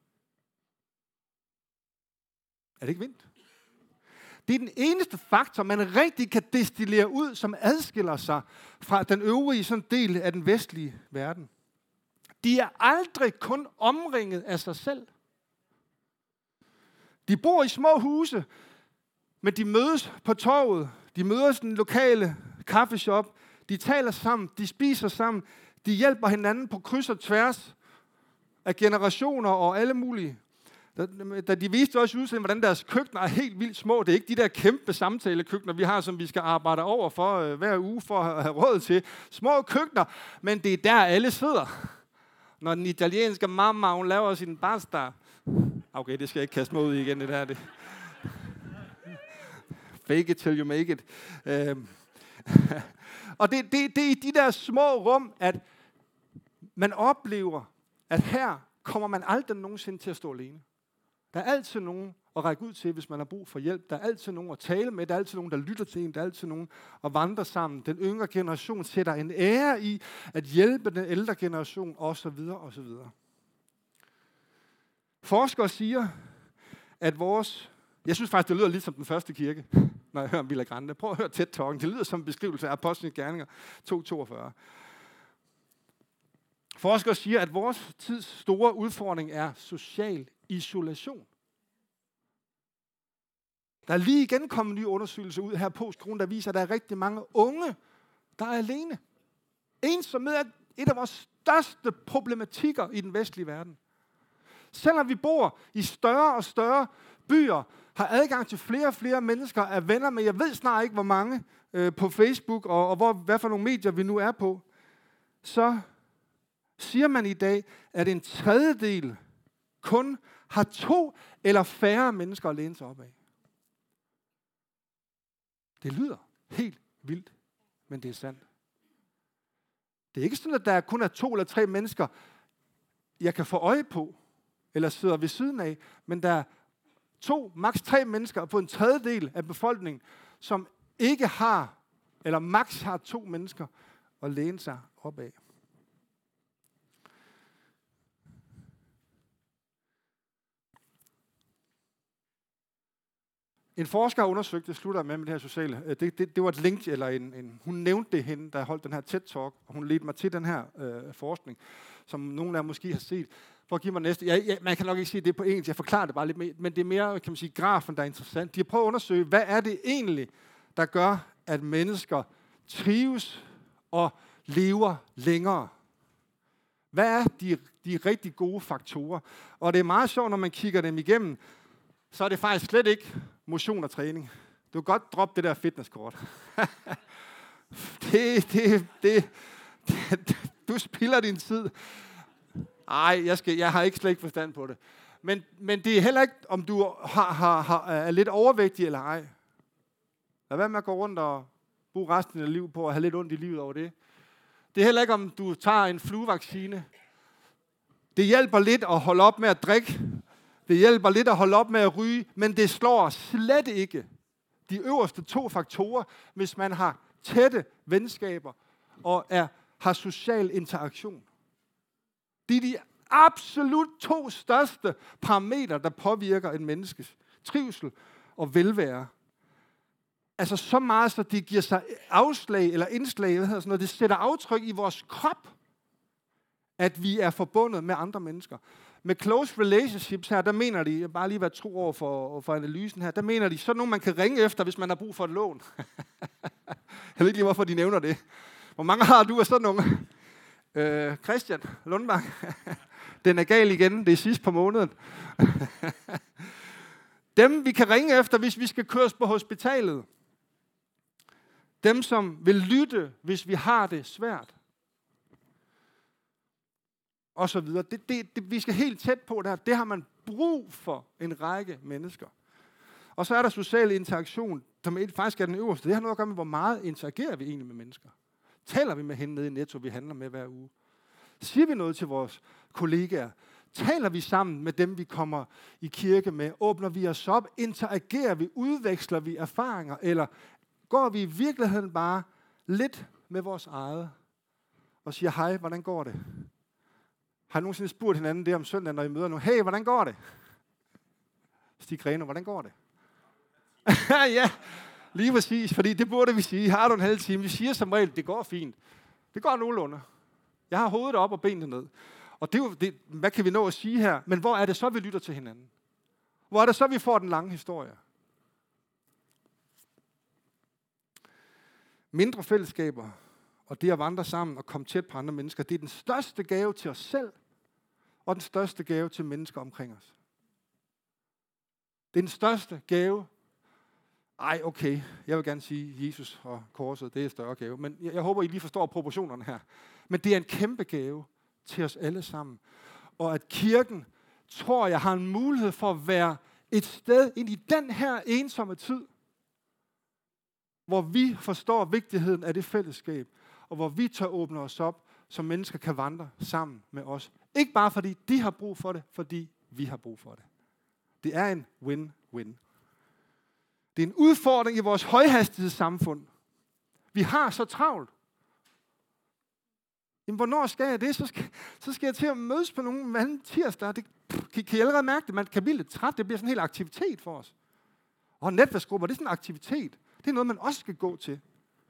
Er det ikke vildt? Det er den eneste faktor, man rigtig kan destillere ud, som adskiller sig fra den øvrige sådan del af den vestlige verden. De er aldrig kun omringet af sig selv. De bor i små huse, men de mødes på torvet. De mødes i den lokale kaffeshop. De taler sammen, de spiser sammen. De hjælper hinanden på kryds og tværs af generationer og alle mulige. Da de viste også udsendt, hvordan deres køkkener er helt vildt små. Det er ikke de der kæmpe samtalekøkkener, vi har, som vi skal arbejde over for øh, hver uge for at have råd til. Små køkkener, men det er der alle sidder. Når den italienske mamma, hun laver sin pasta. Okay, det skal jeg ikke kaste mig ud i igen, det der. Det. Fake it till you make it. Øhm. Og det, det, det er i de der små rum, at man oplever, at her kommer man aldrig nogensinde til at stå alene. Der er altid nogen at række ud til, hvis man har brug for hjælp. Der er altid nogen at tale med. Der er altid nogen, der lytter til en. Der er altid nogen at vandre sammen. Den yngre generation sætter en ære i at hjælpe den ældre generation, osv. osv. Forskere siger, at vores... Jeg synes faktisk, det lyder lidt som den første kirke, når jeg hører om Villa Grande. Prøv at høre TED-talken. Det lyder som en beskrivelse af Apostlenes Gerninger to toogfyrre. Forskere siger, at vores tids store udfordring er social isolation. Der er lige igen kommet en ny undersøgelse ud her på Postcorona, der viser, at der er rigtig mange unge, der er alene. Ensomhed er et af vores største problematikker i den vestlige verden. Selvom vi bor i større og større byer, har adgang til flere og flere mennesker, er venner med, jeg ved snart ikke, hvor mange øh, på Facebook, og, og hvor, hvad for nogle medier vi nu er på, så siger man i dag, at en tredjedel kun har to eller færre mennesker at læne sig op af. Det lyder helt vildt, men det er sandt. Det er ikke sådan, at der kun er to eller tre mennesker, jeg kan få øje på, eller sidder ved siden af, men der er to, maks tre mennesker på en tredjedel af befolkningen, som ikke har, eller maks har to mennesker at læne sig op af. En forsker har undersøgt, det slutter med med det her sociale, det, det, det var et link, eller en, en, hun nævnte det hende, der holdt den her TED-talk, og hun ledte mig til den her øh, forskning, som nogen af jer måske har set. For at give mig næste, jeg, jeg, man kan nok ikke sige det på engelsk, jeg forklarer det bare lidt mere, men det er mere, kan man sige, grafen, der er interessant. De har prøvet at undersøge, hvad er det egentlig, der gør, at mennesker trives og lever længere. Hvad er de, de rigtig gode faktorer? Og det er meget sjovt, når man kigger dem igennem, så er det faktisk slet ikke motion og træning. Du kan godt droppe det der fitnesskort. det, det, det, det, du spilder din tid. Ej, jeg, skal, jeg har ikke slet ikke forstand på det. Men, men det er heller ikke, om du har, har, har, er lidt overvægtig eller ej. Lad være med at gå rundt og bruge resten af dit liv på at have lidt ondt i livet over det. Det er heller ikke, om du tager en fluevaccine. Det hjælper lidt at holde op med at drikke. Det hjælper lidt at holde op med at ryge, men det slår slet ikke de øverste to faktorer, hvis man har tætte venskaber og er, har social interaktion. Det er de absolut to største parametre, der påvirker et menneskes trivsel og velvære. Altså så meget, så det giver sig afslag eller indslag, hvad hedder sådan noget, det sætter aftryk i vores krop, at vi er forbundet med andre mennesker. Med close relationships her, der mener de, bare lige være tro over for, for analysen her, der mener de, så nogen man kan ringe efter, hvis man har brug for et lån. Jeg ved ikke lige, hvorfor de nævner det. Hvor mange har du af sådan nogle? Øh, Christian Lundbang. Den er gal igen, det er sidst på måneden. Dem, vi kan ringe efter, hvis vi skal køres på hospitalet. Dem, som vil lytte, hvis vi har det svært. Og så videre. Det, det, det, vi skal helt tæt på der. Det har man brug for en række mennesker. Og så er der social interaktion, som faktisk er den øverste. Det har noget at gøre med, hvor meget interagerer vi egentlig med mennesker. Taler vi med hende nede i Netto, vi handler med hver uge? Siger vi noget til vores kollegaer? Taler vi sammen med dem, vi kommer i kirke med? Åbner vi os op? Interagerer vi? Udveksler vi erfaringer? Eller går vi i virkeligheden bare lidt med vores eget og siger, hej, hvordan går det? Har I nogensinde spurgt hinanden det om søndagen, når I møder nogen? Hey, hvordan går det? Stig Greno, hvordan går det? Ja, lige præcis, fordi det burde vi sige. Har du en halv time? Vi siger som regel, det går fint. Det går nogenlunde. Jeg har hovedet op og benene ned. Og det er jo, det, hvad kan vi nå at sige her? Men hvor er det så, vi lytter til hinanden? Hvor er det så, vi får den lange historie? Mindre fællesskaber og det at vandre sammen og komme tæt på andre mennesker, det er den største gave til os selv og den største gave til mennesker omkring os. Det er den største gave. Ej, okay, jeg vil gerne sige, Jesus og korset, det er en større gave. Men jeg, jeg håber, I lige forstår proportionerne her. Men det er en kæmpe gave til os alle sammen. Og at kirken, tror jeg, har en mulighed for at være et sted ind i den her ensomme tid, hvor vi forstår vigtigheden af det fællesskab, og hvor vi tør åbne os op, så mennesker kan vandre sammen med os. Ikke bare fordi de har brug for det, fordi vi har brug for det. Det er en win-win. Det er en udfordring i vores højhastighedssamfund. Vi har så travlt. Jamen, hvornår skal jeg det? Så skal, så skal jeg til at mødes på nogle anden tirsdag. Det, kan, kan I allerede mærke det? Man kan blive lidt træt. Det bliver sådan en hel aktivitet for os. Og netværksgrupper, det er sådan en aktivitet. Det er noget, man også skal gå til.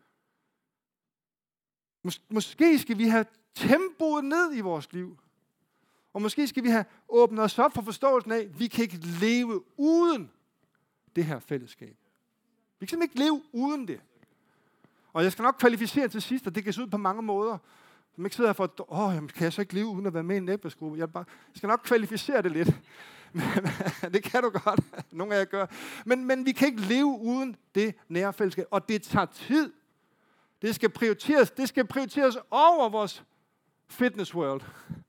Mås- måske skal vi have tempoet ned i vores liv. Og måske skal vi have åbnet os op for forståelsen af, at vi kan ikke leve uden det her fællesskab. Vi kan simpelthen ikke leve uden det. Og jeg skal nok kvalificere til sidst, og det kan se ud på mange måder. Man ikke sidder her for, åh, jamen, kan jeg så ikke leve uden at være med i en netværksgruppe? Jeg, bare, jeg skal nok kvalificere det lidt. Det kan du godt. Nogle af jer gør. Men, men vi kan ikke leve uden det nære fællesskab. Og det tager tid. Det skal prioriteres. Det skal prioriteres over vores fitness world.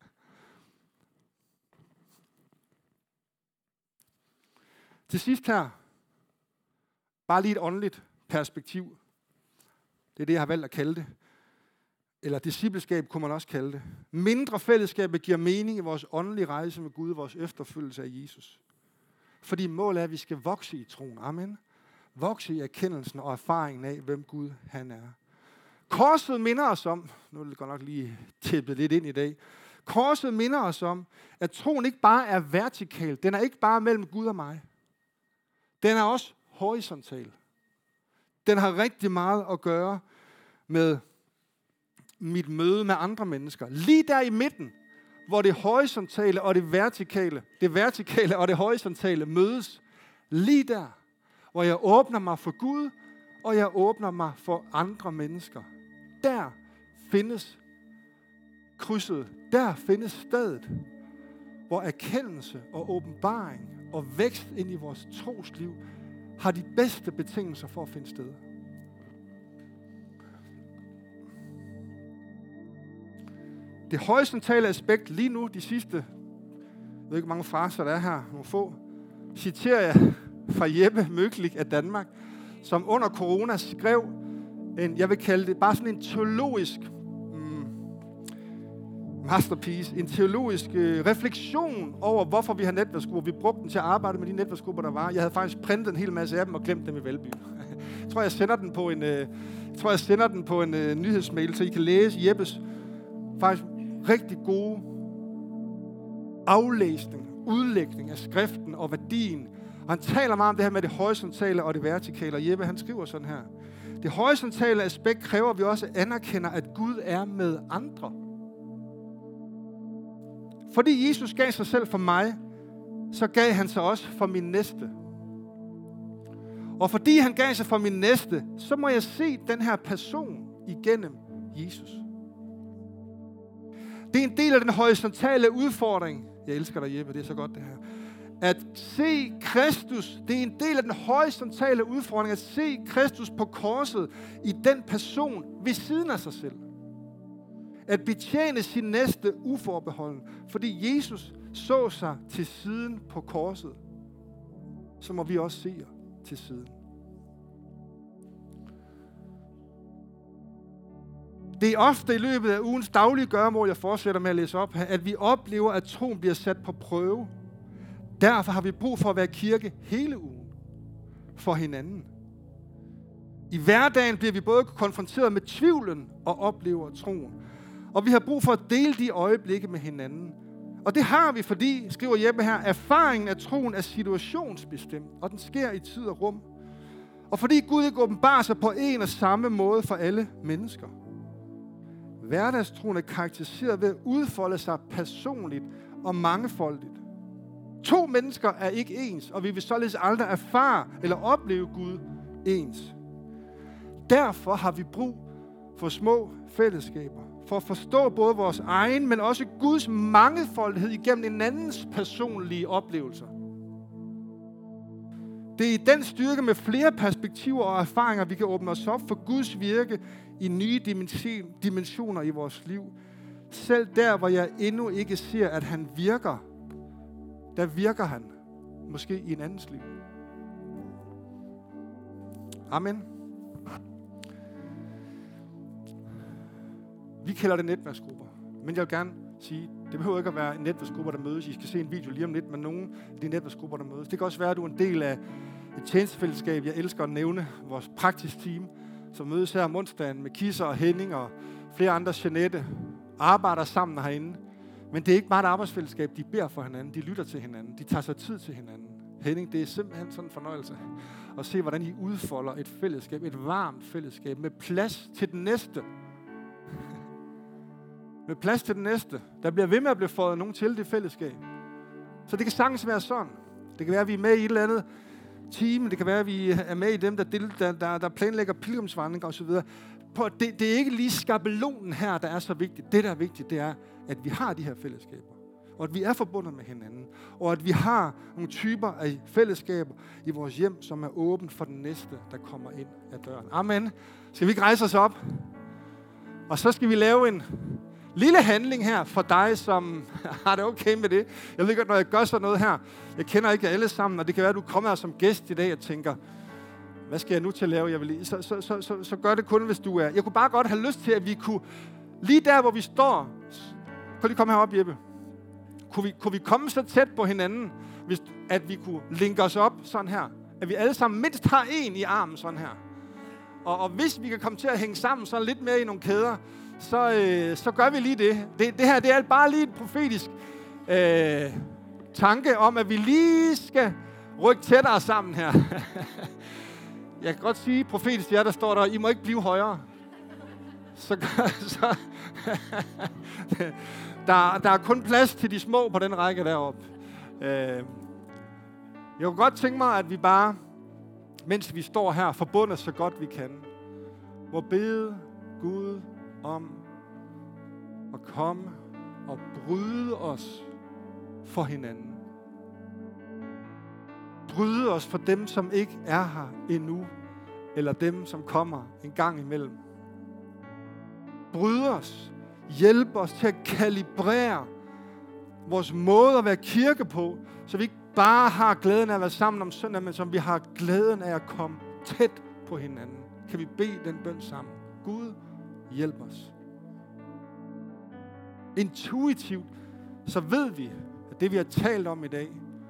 Til sidst her. Bare lige et åndeligt perspektiv. Det er det, jeg har valgt at kalde det. Eller discipleskab kunne man også kalde det. Mindre fællesskab giver mening i vores åndelige rejse med Gud, vores efterfølgelse af Jesus. Fordi målet er, at vi skal vokse i troen. Amen. Vokse i erkendelsen og erfaringen af, hvem Gud han er. Korset minder os om, nu er det godt nok lige tippet lidt ind i dag. Korset minder os om, at troen ikke bare er vertikal. Den er ikke bare mellem Gud og mig. Den er også horisontal. Den har rigtig meget at gøre med mit møde med andre mennesker. Lige der i midten, hvor det horisontale og det vertikale, det vertikale og det horisontale mødes. Lige der, hvor jeg åbner mig for Gud, og jeg åbner mig for andre mennesker. Der findes krydset. Der findes stedet, hvor erkendelse og åbenbaring og vækst ind i vores trosliv har de bedste betingelser for at finde sted. Det horisontale aspekt lige nu, de sidste, jeg ved ikke, hvor mange fraser der er her, nogle få, citerer jeg fra Jeppe Møglik af Danmark, som under corona skrev en, jeg vil kalde det bare sådan en teologisk mm, masterpiece, en teologisk øh, refleksion over, hvorfor vi har netværksgrupper. Vi brugte den til at arbejde med de netværksgrupper, der var. Jeg havde faktisk printet en hel masse af dem og glemt dem i Valby. Jeg tror, jeg sender den på en, øh, jeg tror, jeg sender den på en øh, nyhedsmail, så I kan læse Jeppes faktisk rigtig gode aflæsning, udlægning af skriften og værdien. Og han taler meget om det her med det horisontale og det vertikale. Og Jeppe, han skriver sådan her. Det horisontale aspekt kræver, at vi også anerkender, at Gud er med andre. Fordi Jesus gav sig selv for mig, så gav han sig også for min næste. Og fordi han gav sig for min næste, så må jeg se den her person igennem Jesus. Det er en del af den horisontale udfordring. Jeg elsker dig, Jeppe, det er så godt det her. At se Kristus, det er en del af den horisontale udfordring, at se Kristus på korset i den person ved siden af sig selv. At betjene sin næste uforbeholden, fordi Jesus så sig til siden på korset, så må vi også se til siden. Det er ofte i løbet af ugens daglige gøremål, jeg fortsætter med at læse op her, at vi oplever, at troen bliver sat på prøve. Derfor har vi brug for at være kirke hele ugen for hinanden. I hverdagen bliver vi både konfronteret med tvivlen og oplever troen. Og vi har brug for at dele de øjeblikke med hinanden. Og det har vi, fordi, skriver Jeppe her, erfaringen af troen er situationsbestemt, og den sker i tid og rum. Og fordi Gud ikke åbenbarer sig på en og samme måde for alle mennesker. Hverdagstroen er karakteriseret ved at udfolde sig personligt og mangefoldigt. To mennesker er ikke ens, og vi vil således aldrig erfare eller opleve Gud ens. Derfor har vi brug for små fællesskaber, for at forstå både vores egen, men også Guds mangefoldighed igennem en andens personlige oplevelser. Det er i den styrke med flere perspektiver og erfaringer, vi kan åbne os op for Guds virke i nye dimensioner i vores liv. Selv der, hvor jeg endnu ikke ser, at han virker, der virker han. Måske i en andens liv. Amen. Vi kalder det netværksgrupper. Men jeg vil gerne sige, det behøver ikke at være en netværksgrupper, der mødes. I skal se en video lige om lidt med nogle af de netværksgrupper, der mødes. Det kan også være, at du er en del af et tjenestefællesskab. Jeg elsker at nævne vores praktisk team, som mødes her om onsdagen med Kisser og Henning og flere andre, Jeanette, arbejder sammen herinde. Men det er ikke bare et arbejdsfællesskab. De beder for hinanden, de lytter til hinanden, de tager sig tid til hinanden. Henning, det er simpelthen sådan en fornøjelse at se, hvordan I udfolder et fællesskab, et varmt fællesskab med plads til den næste. Med plads til den næste. Der bliver ved med at blive fået nogen til det fællesskab. Så det kan sagtens være sådan. Det kan være, at vi er med i et eller andet team. Det kan være, at vi er med i dem, der, der, der, der planlægger pilgrimsvandringer osv. Det, det er ikke lige skabelonen her, der er så vigtigt. Det, der er vigtigt, det er, at vi har de her fællesskaber. Og at vi er forbundet med hinanden. Og at vi har nogle typer af fællesskaber i vores hjem, som er åben for den næste, der kommer ind ad døren. Amen. Skal vi ikke rejse os op? Og så skal vi lave en lille handling her for dig, som har det okay med det. Jeg ved godt, når jeg gør sådan noget her, jeg kender ikke alle sammen, og det kan være, at du kommer her som gæst i dag og tænker, hvad skal jeg nu til at lave? Jeg vil, så, så, så, så, så gør det kun, hvis du er. Jeg kunne bare godt have lyst til, at vi kunne, lige der, hvor vi står, kan lige komme herop, Jeppe? Kunne vi, kunne vi komme så tæt på hinanden, hvis, at vi kunne linke os op sådan her? At vi alle sammen mindst har en i armen sådan her. Og, og hvis vi kan komme til at hænge sammen sådan lidt mere i nogle kæder, så, øh, så gør vi lige det. det. Det her, det er bare lige en profetisk øh, tanke om, at vi lige skal rykke tættere sammen her. Jeg kan godt sige profetisk, ja, der står der, I må ikke blive højere. Så, så der, der er kun plads til de små på den række deroppe. Øh, jeg kunne godt tænke mig, at vi bare, mens vi står her, forbundet så godt vi kan, må bede Gud om at komme og bryde os for hinanden. Bryde os for dem, som ikke er her endnu, eller dem, som kommer en gang imellem. Bryde os. Hjælpe os til at kalibrere vores måde at være kirke på, så vi ikke bare har glæden af at være sammen om søndag, men som vi har glæden af at komme tæt på hinanden. Kan vi bede den bøn sammen? Gud, hjælp os. Intuitivt, så ved vi, at det vi har talt om i dag,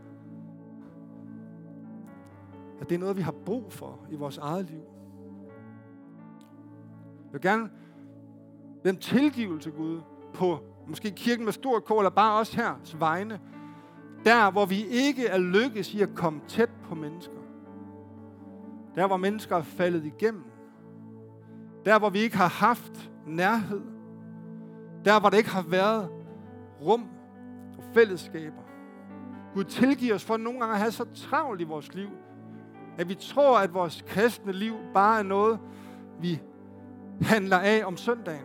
at det er noget, vi har brug for i vores eget liv. Jeg vil gerne bede om tilgivelse, Gud, på måske kirken med stor K, eller bare os her vegne, der hvor vi ikke er lykkes i at komme tæt på mennesker. Der hvor mennesker er faldet igennem. Der hvor vi ikke har haft nærhed. Der hvor der ikke har været rum og fællesskaber. Gud tilgiver os for nogle gange at have så travlt i vores liv, at vi tror, at vores kristne liv bare er noget, vi handler af om søndagen.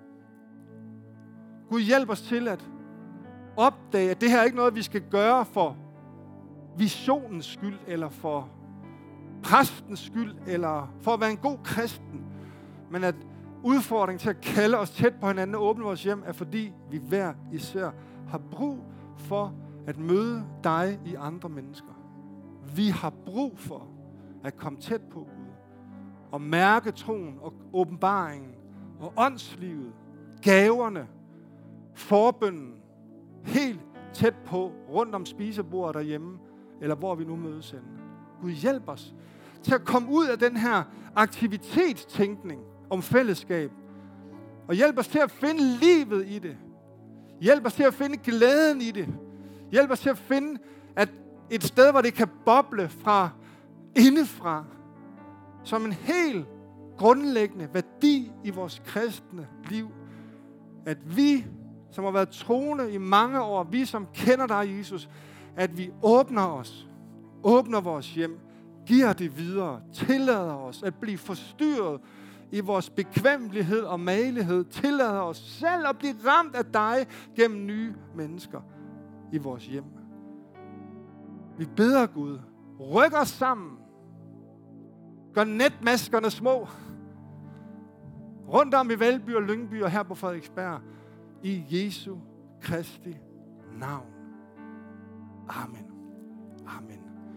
Gud hjælp os til at opdage, at det her er ikke noget, vi skal gøre for visionens skyld, eller for præstens skyld, eller for at være en god kristen, men at udfordringen til at kalde os tæt på hinanden og åbne vores hjem, er fordi vi hver især har brug for at møde dig i andre mennesker. Vi har brug for at komme tæt på Gud, og mærke troen og åbenbaringen, og åndslivet, gaverne, forbønnen, helt tæt på, rundt om spisebordet derhjemme, eller hvor vi nu mødes henne. Gud hjælp os til at komme ud af den her aktivitetstænkning om fællesskab, og hjælp os til at finde livet i det. Hjælp os til at finde glæden i det. Hjælp os til at finde at et sted, hvor det kan boble fra indefra, som en helt grundlæggende værdi i vores kristne liv. At vi, som har været troende i mange år, vi som kender dig, Jesus, at vi åbner os, åbner vores hjem, giver det videre, tillader os at blive forstyrret i vores bekvemmelighed og magelighed, tillader os selv at blive ramt af dig gennem nye mennesker i vores hjem. Vi beder Gud, ryk os sammen, gør netmaskerne små, rundt om i Valby og Lyngby og her på Frederiksberg, i Jesu Kristi navn. Amen. Amen.